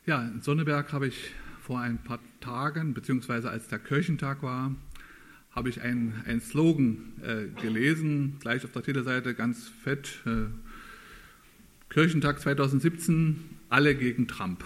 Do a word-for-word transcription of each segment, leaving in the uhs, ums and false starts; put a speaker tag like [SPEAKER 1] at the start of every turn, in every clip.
[SPEAKER 1] Ja, in Sonneberg habe ich vor ein paar Tagen, beziehungsweise als der Kirchentag war, habe ich einen, einen Slogan äh, gelesen, gleich auf der Titelseite, ganz fett, äh, Kirchentag zwanzig siebzehn, alle gegen Trump.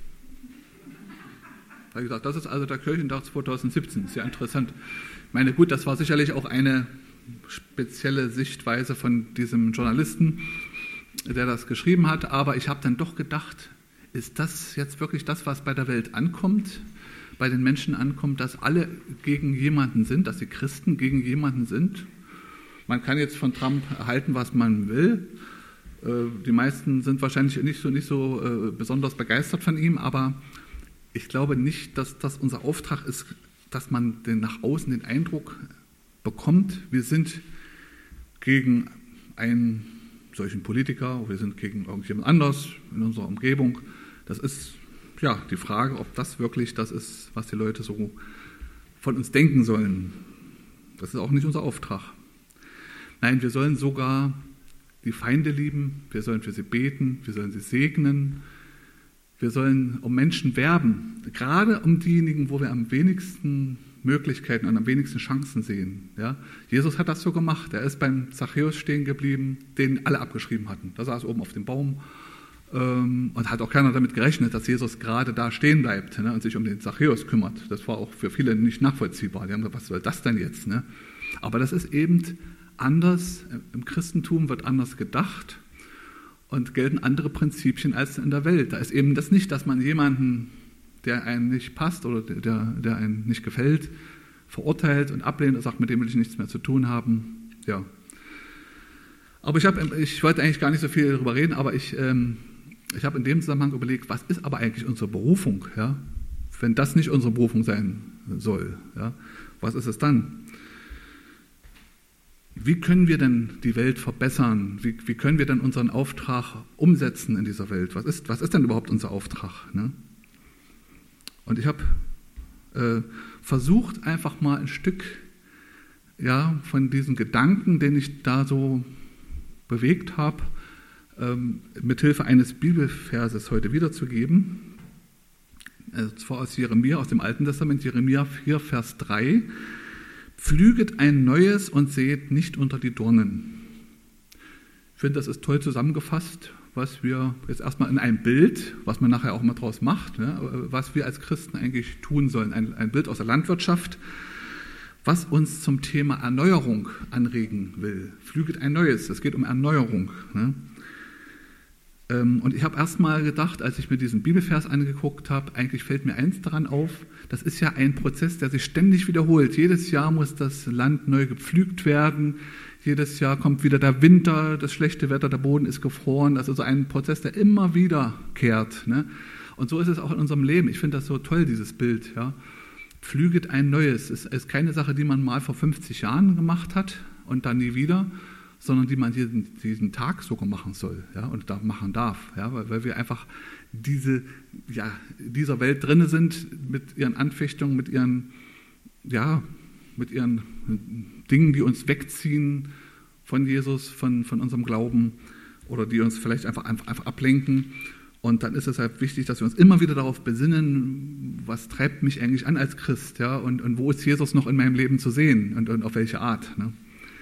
[SPEAKER 1] Da habe ich gesagt, das ist also der Kirchentag zwanzig siebzehn, sehr interessant. Ich meine, gut, das war sicherlich auch eine spezielle Sichtweise von diesem Journalisten, der das geschrieben hat, aber ich habe dann doch gedacht, ist das jetzt wirklich das, was bei der Welt ankommt, bei den Menschen ankommt, dass alle gegen jemanden sind, dass die Christen gegen jemanden sind? Man kann jetzt von Trump erhalten, was man will. Die meisten sind wahrscheinlich nicht so, nicht so besonders begeistert von ihm, aber ich glaube nicht, dass das unser Auftrag ist, dass man den, nach außen den Eindruck bekommt, wir sind gegen einen solchen Politiker, wir sind gegen irgendjemand anders in unserer Umgebung. Das ist ja die Frage, ob das wirklich das ist, was die Leute so von uns denken sollen. Das ist auch nicht unser Auftrag. Nein, wir sollen sogar die Feinde lieben, wir sollen für sie beten, wir sollen sie segnen, wir sollen um Menschen werben, gerade um diejenigen, wo wir am wenigsten Möglichkeiten und am wenigsten Chancen sehen. Ja? Jesus hat das so gemacht, er ist beim Zachäus stehen geblieben, den alle abgeschrieben hatten. Da saß oben auf dem Baum ähm, und hat auch keiner damit gerechnet, dass Jesus gerade da stehen bleibt, ne, und sich um den Zachäus kümmert. Das war auch für viele nicht nachvollziehbar. Die haben gesagt, was soll das denn jetzt? Ne? Aber das ist eben anders, im Christentum wird anders gedacht und gelten andere Prinzipien als in der Welt. Da ist eben das nicht, dass man jemanden, der einem nicht passt oder der, der einem nicht gefällt, verurteilt und ablehnt und sagt, mit dem will ich nichts mehr zu tun haben. Ja. Aber ich, hab, ich wollte eigentlich gar nicht so viel darüber reden, aber ich, ähm, ich habe in dem Zusammenhang überlegt, was ist aber eigentlich unsere Berufung? Ja? Wenn das nicht unsere Berufung sein soll, ja? Was ist es dann? Wie können wir denn die Welt verbessern? Wie, wie können wir denn unseren Auftrag umsetzen in dieser Welt? Was ist, was ist denn überhaupt unser Auftrag? Ne? Und ich habe äh, versucht, einfach mal ein Stück ja, von diesen Gedanken, den ich da so bewegt habe, ähm, mithilfe eines Bibelverses heute wiederzugeben. Und zwar aus Jeremia, aus dem Alten Testament, Jeremia vier, Vers drei. Pflüget ein neues und seht nicht unter die Dornen. Ich finde, das ist toll zusammengefasst, was wir jetzt erstmal in einem Bild, was man nachher auch mal draus macht, ne, was wir als Christen eigentlich tun sollen. Ein, ein Bild aus der Landwirtschaft, was uns zum Thema Erneuerung anregen will. Pflüget ein neues, es geht um Erneuerung. Ne. Und ich habe erst mal gedacht, als ich mir diesen Bibelvers angeguckt habe, eigentlich fällt mir eins daran auf, das ist ja ein Prozess, der sich ständig wiederholt. Jedes Jahr muss das Land neu gepflügt werden, jedes Jahr kommt wieder der Winter, das schlechte Wetter, der Boden ist gefroren. Das ist so ein Prozess, der immer wiederkehrt. Ne? Und so ist es auch in unserem Leben. Ich finde das so toll, dieses Bild. Ja? Pflüget ein neues. Es ist keine Sache, die man mal vor fünfzig Jahren gemacht hat und dann nie wieder, sondern die man jeden, diesen Tag sogar machen soll, ja, und da machen darf, ja, weil, weil wir einfach diese, ja, dieser Welt drin sind mit ihren Anfechtungen, mit ihren, ja, mit ihren Dingen, die uns wegziehen von Jesus, von, von unserem Glauben oder die uns vielleicht einfach, einfach, einfach ablenken. Und dann ist es halt wichtig, dass wir uns immer wieder darauf besinnen, was treibt mich eigentlich an als Christ, ja, und, und wo ist Jesus noch in meinem Leben zu sehen und, und auf welche Art, ne?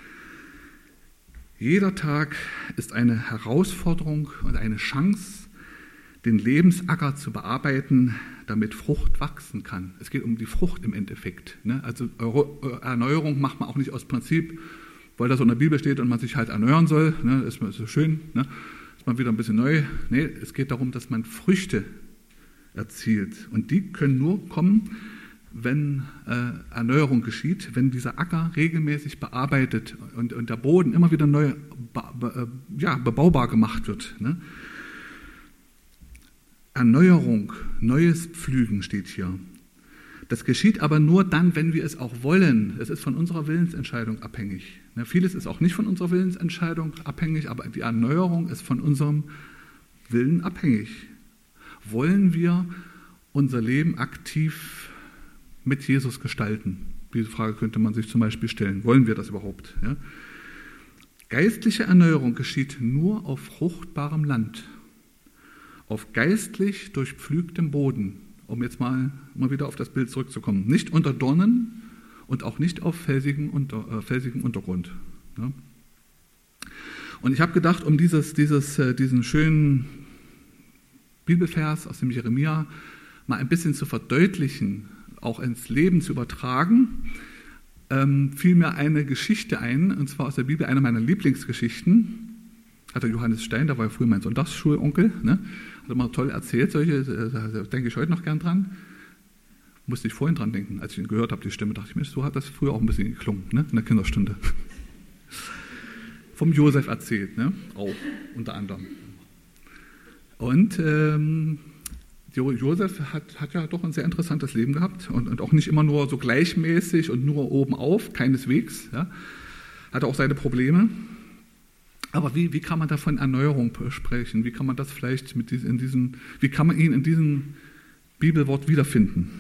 [SPEAKER 1] Jeder Tag ist eine Herausforderung und eine Chance, den Lebensacker zu bearbeiten, damit Frucht wachsen kann. Es geht um die Frucht im Endeffekt. Ne? Also Erneuerung macht man auch nicht aus Prinzip, weil das so in der Bibel steht und man sich halt erneuern soll. Ne? Das ist so schön, ne? Ist man wieder ein bisschen neu. Nee, es geht darum, dass man Früchte erzielt. Und die können nur kommen, wenn äh, Erneuerung geschieht, wenn dieser Acker regelmäßig bearbeitet und, und der Boden immer wieder neu be, be, ja, bebaubar gemacht wird. Ne? Erneuerung, neues Pflügen steht hier. Das geschieht aber nur dann, wenn wir es auch wollen. Es ist von unserer Willensentscheidung abhängig. Ne? Vieles ist auch nicht von unserer Willensentscheidung abhängig, aber die Erneuerung ist von unserem Willen abhängig. Wollen wir unser Leben aktiv mit Jesus gestalten? Diese Frage könnte man sich zum Beispiel stellen. Wollen wir das überhaupt? Ja? Geistliche Erneuerung geschieht nur auf fruchtbarem Land. auf geistlich durchpflügtem Boden, um jetzt mal, mal wieder auf das Bild zurückzukommen. Nicht unter Dornen und auch nicht auf felsigem, unter, äh, felsigem Untergrund. Ja. Und ich habe gedacht, um dieses, dieses, äh, diesen schönen Bibelvers aus dem Jeremia mal ein bisschen zu verdeutlichen, auch ins Leben zu übertragen, ähm, fiel mir eine Geschichte ein, und zwar aus der Bibel, eine meiner Lieblingsgeschichten. Hat der Johannes Stein, der war ja früher mein Sonntagsschulonkel, ne? Hat immer toll erzählt, solche, da denke ich heute noch gern dran. Musste ich vorhin dran denken, als ich ihn gehört habe, die Stimme, dachte ich mir, so hat das früher auch ein bisschen geklungen, ne? In der Kinderstunde. Vom Josef erzählt, ne? Auch unter anderem. Und ähm, Josef hat, hat ja doch ein sehr interessantes Leben gehabt und, und auch nicht immer nur so gleichmäßig und nur oben auf, keineswegs. Ja? Hatte auch seine Probleme. Aber wie, wie kann man da von Erneuerung sprechen? Wie kann man das vielleicht mit diesen, in diesen, wie kann man ihn in diesem Bibelwort wiederfinden?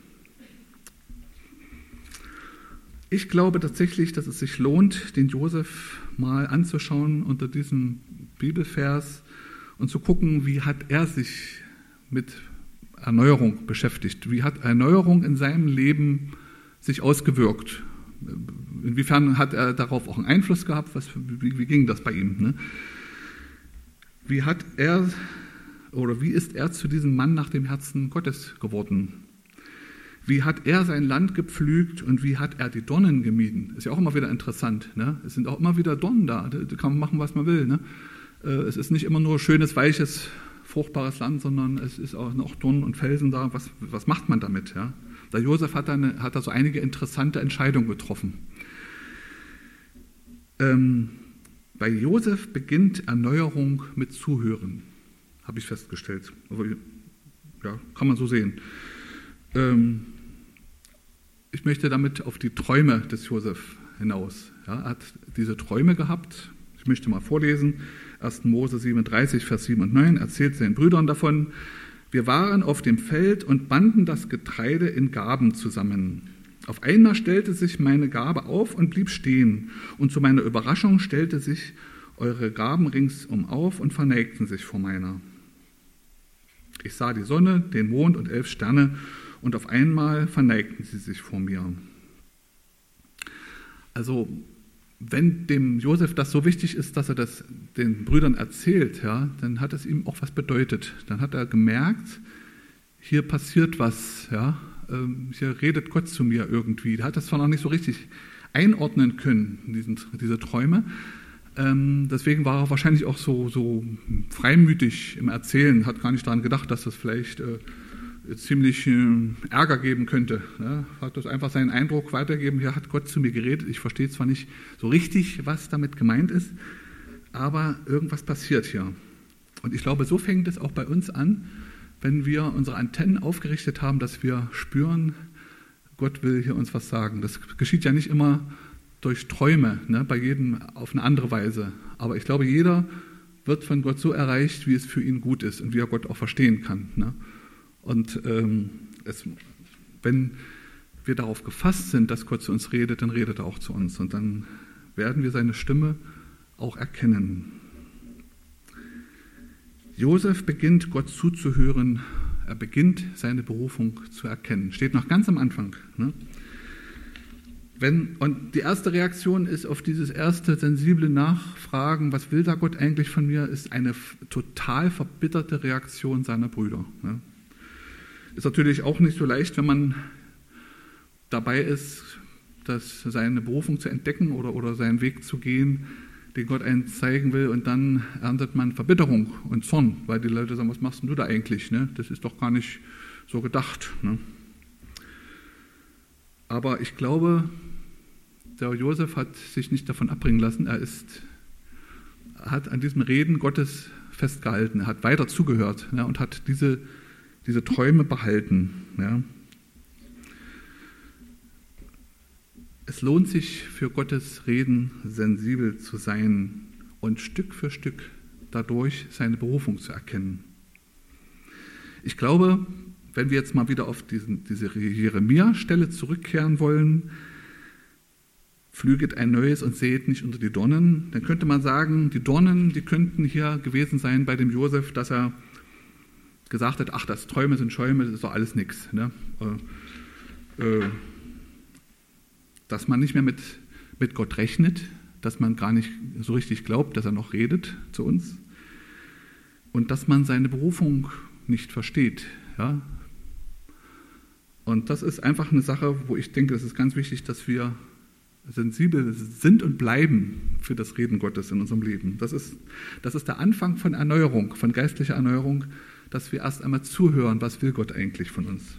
[SPEAKER 1] Ich glaube tatsächlich, dass es sich lohnt, den Josef mal anzuschauen unter diesem Bibelvers und zu gucken, wie hat er sich mit Erneuerung beschäftigt? Wie hat Erneuerung in seinem Leben sich ausgewirkt? Inwiefern hat er darauf auch einen Einfluss gehabt? Was, wie, wie ging das bei ihm? Ne? Wie hat er oder wie ist er zu diesem Mann nach dem Herzen Gottes geworden? Wie hat er sein Land gepflügt und wie hat er die Dornen gemieden? Ist ja auch immer wieder interessant. Ne? Es sind auch immer wieder Dornen da. Da kann man machen, was man will. Ne? Es ist nicht immer nur schönes, weiches, fruchtbares Land, sondern es ist auch noch Dornen und Felsen da. Was, was macht man damit? Ja? Der Josef hat da, eine, hat da so einige interessante Entscheidungen getroffen. Ähm, bei Josef beginnt Erneuerung mit Zuhören, habe ich festgestellt. Aber, ja, kann man so sehen. Ähm, ich möchte damit auf die Träume des Josef hinaus. Ja, er hat diese Träume gehabt. Ich möchte mal vorlesen. erster Mose siebenunddreißig, Vers sieben und neun, erzählt seinen Brüdern davon: Wir waren auf dem Feld und banden das Getreide in Garben zusammen. Auf einmal stellte sich meine Garbe auf und blieb stehen. Und zu meiner Überraschung stellte sich eure Garben ringsum auf und verneigten sich vor meiner. Ich sah die Sonne, den Mond und elf Sterne, und auf einmal verneigten sie sich vor mir. Also, wenn dem Josef das so wichtig ist, dass er das den Brüdern erzählt, ja, dann hat es ihm auch was bedeutet. Dann hat er gemerkt, hier passiert was, ja, hier redet Gott zu mir irgendwie. Er hat das zwar noch nicht so richtig einordnen können, diesen, diese Träume. Ähm, deswegen war er wahrscheinlich auch so, so freimütig im Erzählen, hat gar nicht daran gedacht, dass das vielleicht äh, ziemlich äh, Ärger geben könnte. Ne? Hat das einfach seinen Eindruck weitergegeben, hier hat Gott zu mir geredet. Ich verstehe zwar nicht so richtig, was damit gemeint ist, aber irgendwas passiert hier. Und ich glaube, so fängt es auch bei uns an, wenn wir unsere Antennen aufgerichtet haben, dass wir spüren, Gott will hier uns was sagen. Das geschieht ja nicht immer durch Träume, ne, bei jedem auf eine andere Weise. Aber ich glaube, jeder wird von Gott so erreicht, wie es für ihn gut ist und wie er Gott auch verstehen kann. Ne? Und ähm, es, wenn wir darauf gefasst sind, dass Gott zu uns redet, dann redet er auch zu uns. Und dann werden wir seine Stimme auch erkennen. Josef beginnt, Gott zuzuhören. Er beginnt, seine Berufung zu erkennen. Steht noch ganz am Anfang. Ne? Wenn, und die erste Reaktion ist auf dieses erste sensible Nachfragen, was will da Gott eigentlich von mir, ist eine total verbitterte Reaktion seiner Brüder. Ne? Ist natürlich auch nicht so leicht, wenn man dabei ist, das, seine Berufung zu entdecken oder, oder seinen Weg zu gehen, den Gott einen zeigen will, und dann erntet man Verbitterung und Zorn, weil die Leute sagen, was machst denn du da eigentlich? Ne? Das ist doch gar nicht so gedacht. Ne? Aber ich glaube, der Josef hat sich nicht davon abbringen lassen. Er ist, hat an diesem Reden Gottes festgehalten. Er hat weiter zugehört, ja, und hat diese, diese Träume behalten. Ja. Es lohnt sich, für Gottes Reden sensibel zu sein und Stück für Stück dadurch seine Berufung zu erkennen. Ich glaube, wenn wir jetzt mal wieder auf diesen, diese Jeremia-Stelle zurückkehren wollen, pflüget ein neues und sehet nicht unter die Dornen, dann könnte man sagen, die Dornen, die könnten hier gewesen sein bei dem Josef, dass er gesagt hat, ach, das Träume sind Schäume, das ist doch alles nichts. Ne? Äh, äh, dass man nicht mehr mit, mit Gott rechnet, dass man gar nicht so richtig glaubt, dass er noch redet zu uns und dass man seine Berufung nicht versteht. Ja? Und das ist einfach eine Sache, wo ich denke, es ist ganz wichtig, dass wir sensibel sind und bleiben für das Reden Gottes in unserem Leben. Das ist, das ist der Anfang von Erneuerung, von geistlicher Erneuerung, dass wir erst einmal zuhören, was will Gott eigentlich von uns.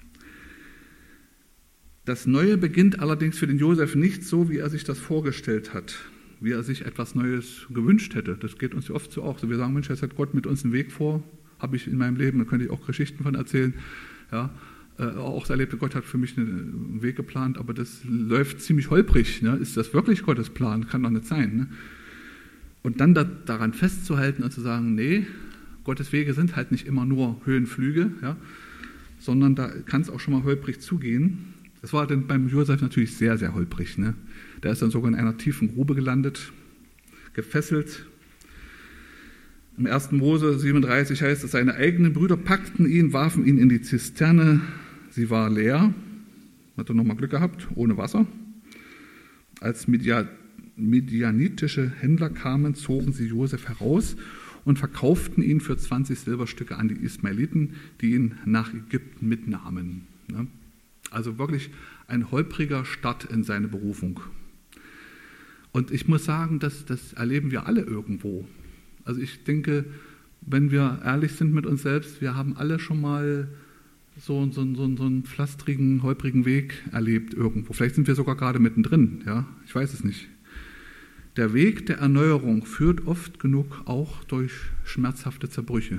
[SPEAKER 1] Das Neue beginnt allerdings für den Josef nicht so, wie er sich das vorgestellt hat, wie er sich etwas Neues gewünscht hätte. Das geht uns ja oft so auch. So, wir sagen, Mensch, jetzt hat Gott mit uns einen Weg vor, habe ich in meinem Leben, da könnte ich auch Geschichten von erzählen, ja, auch erlebte, Gott hat für mich einen Weg geplant, aber das läuft ziemlich holprig. Ne? Ist das wirklich Gottes Plan? Kann doch nicht sein. Ne? Und dann da, daran festzuhalten und zu sagen, nee, Gottes Wege sind halt nicht immer nur Höhenflüge, ja? Sondern da kann es auch schon mal holprig zugehen. Das war dann beim Josef natürlich sehr, sehr holprig. Ne? Der ist dann sogar in einer tiefen Grube gelandet, gefesselt. Im ersten Mose siebenunddreißig heißt es, seine eigenen Brüder packten ihn, warfen ihn in die Zisterne. Sie war leer, hat er nochmal Glück gehabt, ohne Wasser. Als midianitische Händler kamen, zogen sie Josef heraus und verkauften ihn für zwanzig Silberstücke an die Ismaeliten, die ihn nach Ägypten mitnahmen. Also wirklich ein holpriger Start in seine Berufung. Und ich muss sagen, das, das erleben wir alle irgendwo. Also ich denke, wenn wir ehrlich sind mit uns selbst, wir haben alle schon mal so, so, so, so einen pflastrigen, holprigen Weg erlebt irgendwo. Vielleicht sind wir sogar gerade mittendrin, ja, ich weiß es nicht. Der Weg der Erneuerung führt oft genug auch durch schmerzhafte Zerbrüche.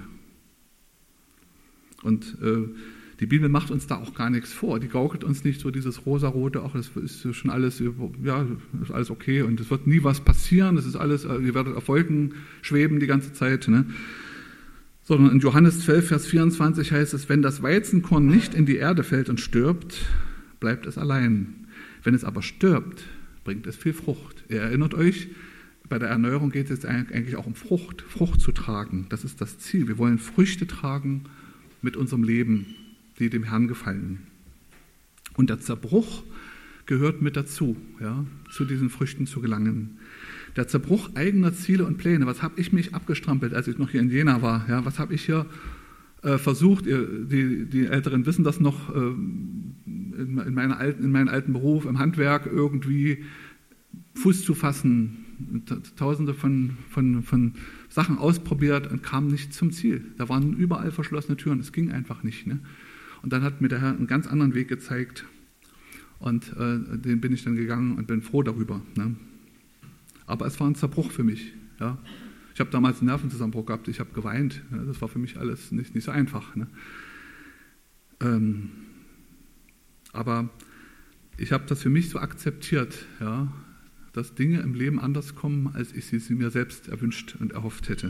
[SPEAKER 1] Und äh, die Bibel macht uns da auch gar nichts vor. Die gaukelt uns nicht so dieses rosarote, ach, das ist schon alles, ja, ist alles okay und es wird nie was passieren, das ist alles, ihr werdet auf Wolken schweben die ganze Zeit, ne? Sondern in Johannes zwölf, Vers vierundzwanzig heißt es, wenn das Weizenkorn nicht in die Erde fällt und stirbt, bleibt es allein. Wenn es aber stirbt, bringt es viel Frucht. Ihr erinnert euch, bei der Erneuerung geht es eigentlich auch um Frucht, Frucht zu tragen. Das ist das Ziel. Wir wollen Früchte tragen mit unserem Leben, die dem Herrn gefallen. Und der Zerbruch gehört mit dazu, ja, zu diesen Früchten zu gelangen. Der Zerbruch eigener Ziele und Pläne. Was habe ich mich abgestrampelt, als ich noch hier in Jena war? Ja, was habe ich hier äh, versucht? Ihr, die, die Älteren wissen das noch, äh, in, in, meiner alten, in meinem alten Beruf, im Handwerk irgendwie Fuß zu fassen, tausende von, von, von Sachen ausprobiert und kam nicht zum Ziel. Da waren überall verschlossene Türen, es ging einfach nicht. Ne? Und dann hat mir der Herr einen ganz anderen Weg gezeigt und äh, den bin ich dann gegangen und bin froh darüber. Ne? Aber es war ein Zerbruch für mich. Ja? Ich habe damals einen Nervenzusammenbruch gehabt, ich habe geweint. Ja? Das war für mich alles nicht, nicht so einfach. Ne? Ähm, aber ich habe das für mich so akzeptiert, ja? Dass Dinge im Leben anders kommen, als ich sie, sie mir selbst erwünscht und erhofft hätte.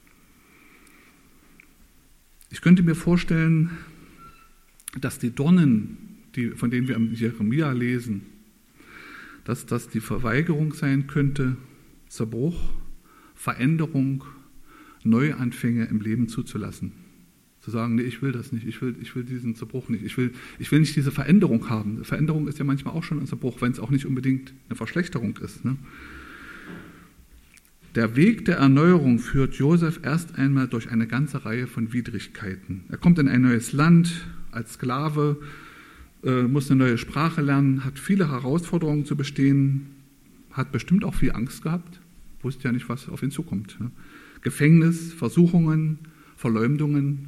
[SPEAKER 1] Ich könnte mir vorstellen, dass die Dornen, die, von denen wir im Jeremia lesen, dass das die Verweigerung sein könnte, Zerbruch, Veränderung, Neuanfänge im Leben zuzulassen. Zu sagen, nee, ich will das nicht, ich will, ich will diesen Zerbruch nicht, ich will, ich will nicht diese Veränderung haben. Veränderung ist ja manchmal auch schon ein Zerbruch, wenn es auch nicht unbedingt eine Verschlechterung ist. Ne? Der Weg der Erneuerung führt Josef erst einmal durch eine ganze Reihe von Widrigkeiten. Er kommt in ein neues Land als Sklave, äh, muss eine neue Sprache lernen, hat viele Herausforderungen zu bestehen, hat bestimmt auch viel Angst gehabt, wusste ja nicht, was auf ihn zukommt. Ne? Gefängnis, Versuchungen, Verleumdungen.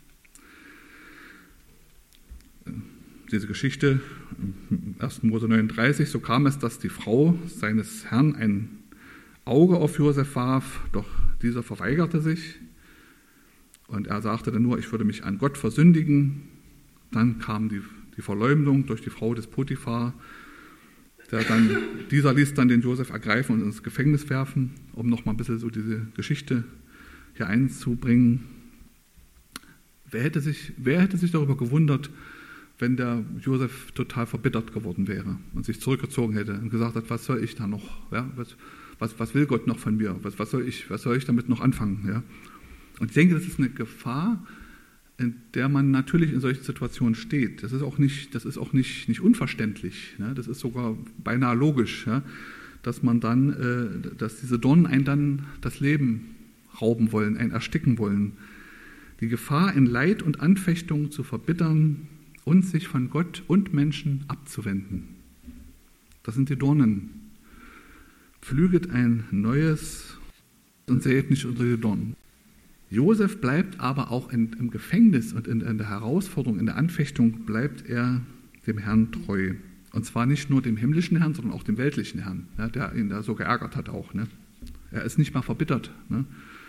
[SPEAKER 1] Diese Geschichte, im ersten Mose neununddreißig, so kam es, dass die Frau seines Herrn ein Auge auf Josef warf, doch dieser verweigerte sich und er sagte dann nur, ich würde mich an Gott versündigen. Dann kam die, die Verleumdung durch die Frau des Potiphar. Der dann, dieser ließ dann den Josef ergreifen und ins Gefängnis werfen, um nochmal ein bisschen so diese Geschichte hier einzubringen. Wer hätte sich, wer hätte sich darüber gewundert, wenn der Josef total verbittert geworden wäre und sich zurückgezogen hätte und gesagt hat, was soll ich da noch? Ja, was, was, was will Gott noch von mir? Was, was, soll ich, was soll ich damit noch anfangen? Ja? Und ich denke, das ist eine Gefahr, in der man natürlich in solchen Situationen steht. Das ist auch nicht, das ist auch nicht, nicht unverständlich. Ne? Das ist sogar beinahe logisch, ja? Dass man dann, äh, dass diese Dornen einen dann das Leben rauben wollen, einen ersticken wollen. Die Gefahr, in Leid und Anfechtung zu verbittern und sich von Gott und Menschen abzuwenden. Das sind die Dornen. Pflüget ein neues und säet nicht unter die Dornen. Josef bleibt aber auch in, im Gefängnis und in, in der Herausforderung, in der Anfechtung bleibt er dem Herrn treu. Und zwar nicht nur dem himmlischen Herrn, sondern auch dem weltlichen Herrn, ja, der ihn da so geärgert hat auch. Ne? Er ist nicht mal verbittert. Ne?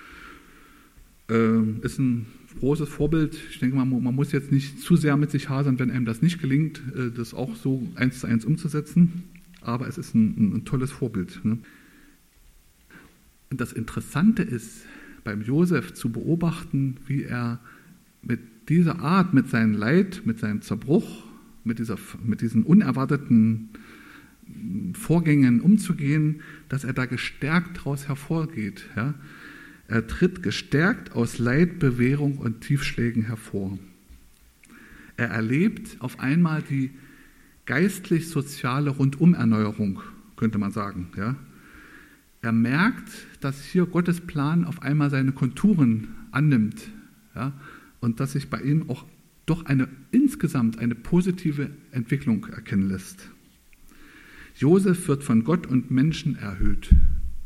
[SPEAKER 1] Ähm, ist ein großes Vorbild. Ich denke mal, man muss jetzt nicht zu sehr mit sich hasern, wenn einem das nicht gelingt, das auch so eins zu eins umzusetzen. Aber es ist ein, ein tolles Vorbild. Ne? Und das Interessante ist, beim Josef zu beobachten, wie er mit dieser Art, mit seinem Leid, mit seinem Zerbruch, mit, dieser, mit diesen unerwarteten Vorgängen umzugehen, dass er da gestärkt daraus hervorgeht. Ja? Er tritt gestärkt aus Leid, Bewährung und Tiefschlägen hervor. Er erlebt auf einmal die geistlich-soziale Rundumerneuerung, könnte man sagen. Ja? Er merkt, dass hier Gottes Plan auf einmal seine Konturen annimmt, ja, und dass sich bei ihm auch doch eine insgesamt eine positive Entwicklung erkennen lässt. Josef wird von Gott und Menschen erhöht.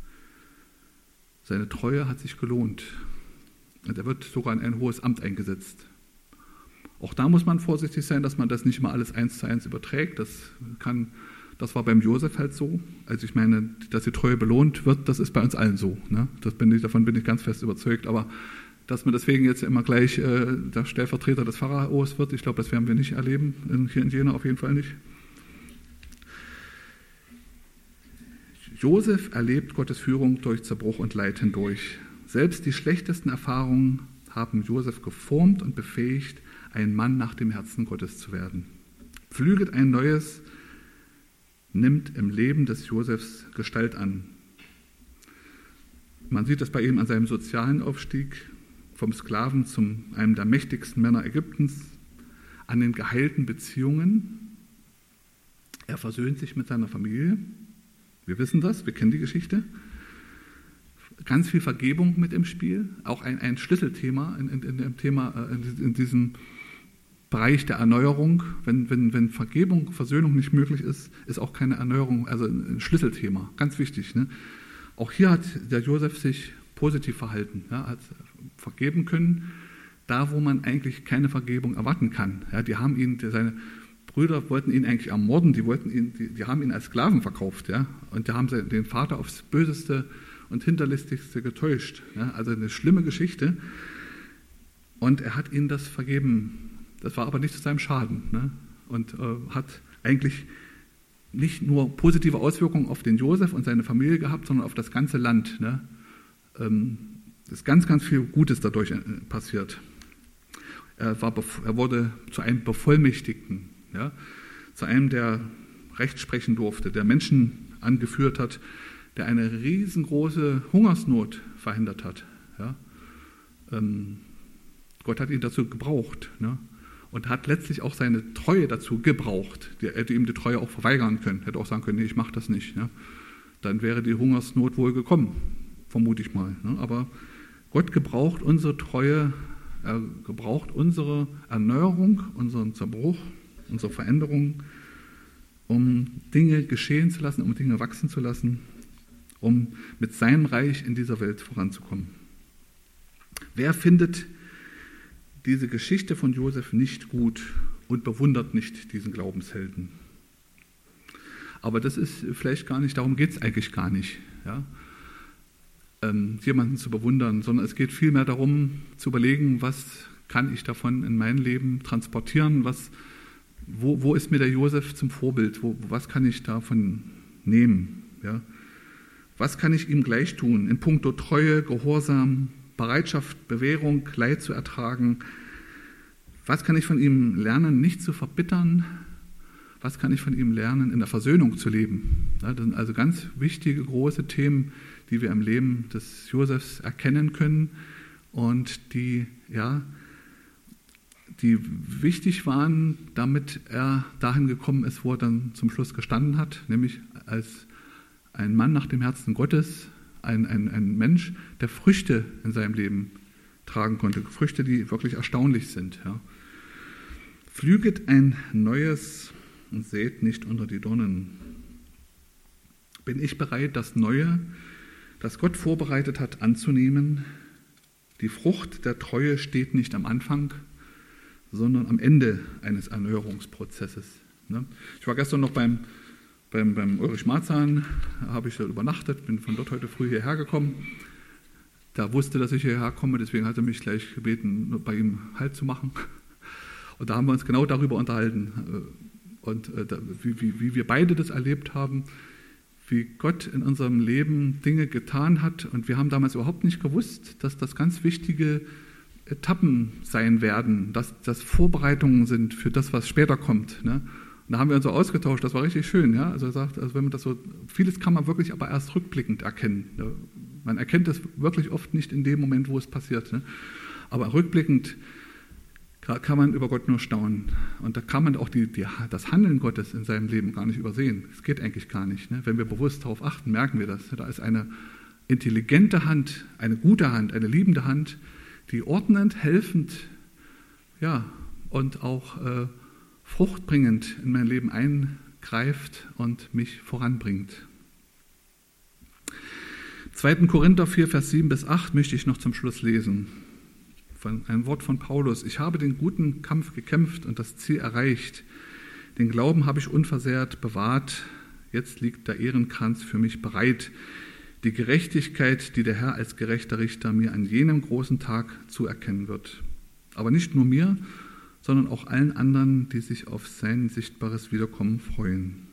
[SPEAKER 1] Seine Treue hat sich gelohnt. Und er wird sogar in ein hohes Amt eingesetzt. Auch da muss man vorsichtig sein, dass man das nicht mal alles eins zu eins überträgt. Das kann Das war beim Josef halt so. Also ich meine, dass die Treue belohnt wird, das ist bei uns allen so. Ne? Das bin ich, davon bin ich ganz fest überzeugt. Aber dass man deswegen jetzt immer gleich äh, der Stellvertreter des Pharaos wird, ich glaube, das werden wir nicht erleben, in, hier in Jena auf jeden Fall nicht. Josef erlebt Gottes Führung durch Zerbruch und Leid hindurch. Selbst die schlechtesten Erfahrungen haben Josef geformt und befähigt, ein Mann nach dem Herzen Gottes zu werden. Pflüget ein neues, nimmt im Leben des Josefs Gestalt an. Man sieht das bei ihm an seinem sozialen Aufstieg, vom Sklaven zu einem der mächtigsten Männer Ägyptens, an den geheilten Beziehungen. Er versöhnt sich mit seiner Familie. Wir wissen das, wir kennen die Geschichte. Ganz viel Vergebung mit im Spiel, auch ein, ein Schlüsselthema in, in, in, dem Thema, in, in diesem Bereich der Erneuerung. Wenn, wenn, wenn Vergebung, Versöhnung nicht möglich ist, ist auch keine Erneuerung, also ein Schlüsselthema, ganz wichtig. Ne? Auch hier hat der Josef sich positiv verhalten, ja, hat vergeben können, da wo man eigentlich keine Vergebung erwarten kann. Ja, die haben ihn, seine Brüder wollten ihn eigentlich ermorden, die, wollten ihn, die, die haben ihn als Sklaven verkauft, ja, und die haben den Vater aufs Böseste und Hinterlistigste getäuscht. Ja, also eine schlimme Geschichte. Und er hat ihnen das vergeben. Das war aber nicht zu seinem Schaden. Ne? Und äh, hat eigentlich nicht nur positive Auswirkungen auf den Josef und seine Familie gehabt, sondern auf das ganze Land. Ne? Ähm, ist ganz, ganz viel Gutes dadurch äh, passiert. Er, war, er wurde zu einem Bevollmächtigten, ja? Zu einem, der Recht sprechen durfte, der Menschen angeführt hat, der eine riesengroße Hungersnot verhindert hat. Ja? Ähm, Gott hat ihn dazu gebraucht, ne? Und hat letztlich auch seine Treue dazu gebraucht. Er hätte ihm die Treue auch verweigern können, hätte auch sagen können, nee, ich mache das nicht. Ne? Dann wäre die Hungersnot wohl gekommen, vermute ich mal. Ne? Aber Gott gebraucht unsere Treue, er gebraucht unsere Erneuerung, unseren Zerbruch, unsere Veränderung, um Dinge geschehen zu lassen, um Dinge wachsen zu lassen, um mit seinem Reich in dieser Welt voranzukommen. Wer findet diese Geschichte von Josef nicht gut und bewundert nicht diesen Glaubenshelden? Aber das ist vielleicht gar nicht, darum geht es eigentlich gar nicht, ja? ähm, jemanden zu bewundern, sondern es geht vielmehr darum, zu überlegen, was kann ich davon in mein Leben transportieren, was, wo, wo ist mir der Josef zum Vorbild, wo, was kann ich davon nehmen? Ja? Was kann ich ihm gleich tun in puncto Treue, Gehorsam, Bereitschaft, Bewährung, Leid zu ertragen? Was kann ich von ihm lernen, nicht zu verbittern? Was kann ich von ihm lernen, in der Versöhnung zu leben? Ja, das sind also ganz wichtige, große Themen, die wir im Leben des Josefs erkennen können und die ja die wichtig waren, damit er dahin gekommen ist, wo er dann zum Schluss gestanden hat, nämlich als ein Mann nach dem Herzen Gottes, ein, ein, ein Mensch, der Früchte in seinem Leben tragen konnte, Früchte, die wirklich erstaunlich sind. Ja. Pflüget ein Neues und sät nicht unter die Dornen. Bin ich bereit, das Neue, das Gott vorbereitet hat, anzunehmen? Die Frucht der Treue steht nicht am Anfang, sondern am Ende eines Erneuerungsprozesses. Ich war gestern noch beim, beim, beim Ulrich Marzahn, habe ich da übernachtet, bin von dort heute früh hierher gekommen. Der wusste, dass ich hierher komme, deswegen hat er mich gleich gebeten, bei ihm Halt zu machen. Und da haben wir uns genau darüber unterhalten und wie, wie, wie wir beide das erlebt haben, wie Gott in unserem Leben Dinge getan hat. Und wir haben damals überhaupt nicht gewusst, dass das ganz wichtige Etappen sein werden, dass das Vorbereitungen sind für das, was später kommt. Ne? Und da haben wir uns so ausgetauscht, das war richtig schön. Ja? Also er sagt, also wenn man das so, vieles kann man wirklich aber erst rückblickend erkennen. Ne? Man erkennt es wirklich oft nicht in dem Moment, wo es passiert. Ne? Aber rückblickend kann man über Gott nur staunen. Und da kann man auch die, die, das Handeln Gottes in seinem Leben gar nicht übersehen. Das geht eigentlich gar nicht. Ne? Wenn wir bewusst darauf achten, merken wir das. Da ist eine intelligente Hand, eine gute Hand, eine liebende Hand, die ordnend, helfend, ja, und auch äh, fruchtbringend in mein Leben eingreift und mich voranbringt. zweiter Korinther vier, Vers sieben bis acht möchte ich noch zum Schluss lesen. Von, ein Wort von Paulus. Ich habe den guten Kampf gekämpft und das Ziel erreicht. Den Glauben habe ich unversehrt bewahrt. Jetzt liegt der Ehrenkranz für mich bereit. Die Gerechtigkeit, die der Herr als gerechter Richter mir an jenem großen Tag zuerkennen wird. Aber nicht nur mir, sondern auch allen anderen, die sich auf sein sichtbares Wiederkommen freuen.